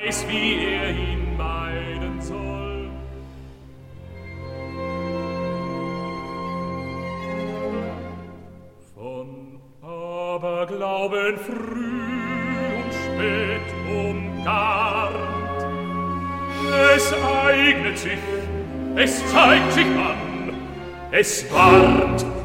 weiß, wie er ihn meiden soll. Von Aberglauben früh und spät umgarnt, es eignet sich, es zeigt sich an, es warnt